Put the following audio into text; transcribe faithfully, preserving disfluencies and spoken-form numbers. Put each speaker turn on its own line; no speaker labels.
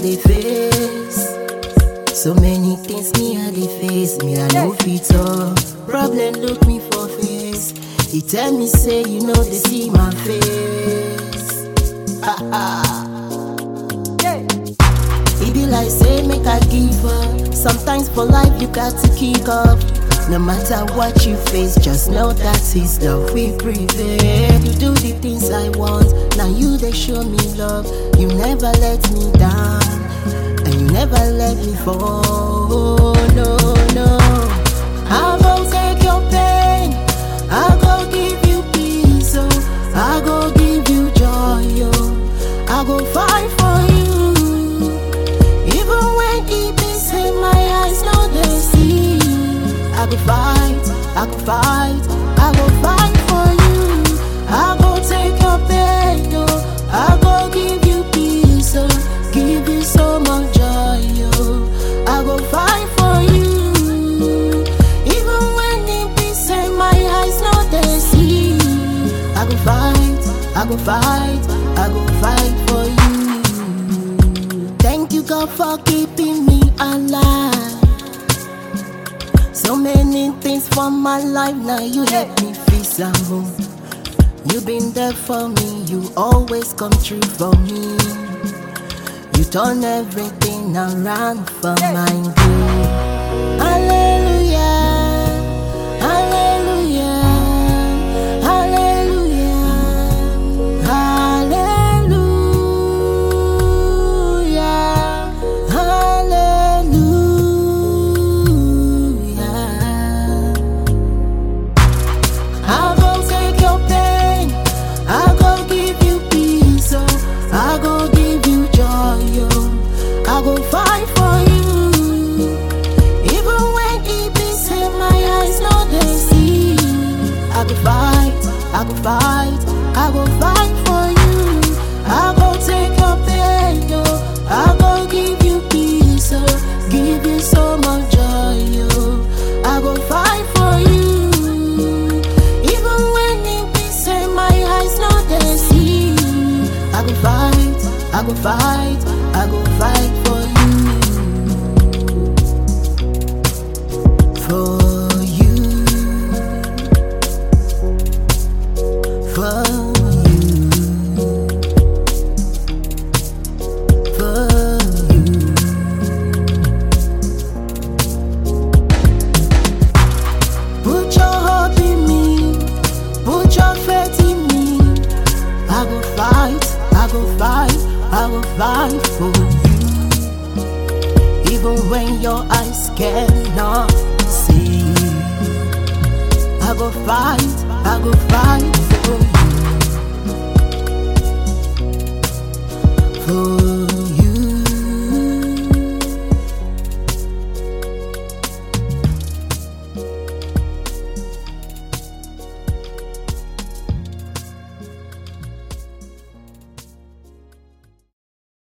dey face. So many things me I dey face. Me I no fit talk. Problem look me for face. He tell me say you know they see my face. Ha ha. He be like say make I give up. Sometimes for life you got to kick up. No matter what you face, just know that His love will prevail. You do the things I want, now you they show me love. You never let me down, and you never let me fall. No, no. I go take your pain, I go give you peace, oh. I go give you joy, oh. I go fight for you, even when deep inside my eyes know they see. I go fight, I go fight, I go fight for you. I go take your pain, oh. I go give you peace, oh. Give you so much joy, oh. I go fight for you, even when deep inside my eyes know they see. I go fight, I go fight, I go fight for you. Thank you God for keeping me alive. So many things for my life, now you help me feel some home. You been there for me, you always come true for me. You turn everything around for my good. Hallelujah, hallelujah, hallelujah, hallelujah, hallelujah. I go take your pain, I go give you peace, oh. I go give you joy, oh. I go fight for you, even when deep inside my eyes know they see. I go fight, I go fight, I go fight for you. I go take your pain, oh. I go give you peace, oh. Give you so much joy, oh. I go fight for you, I go fight, I go fight, I go fight for you. For you, for you, for you. Put your hope in me, put your faith in me. I go fight, I go fight, I go fight for you, even when your eyes cannot see. I go fight, I go fight for you, for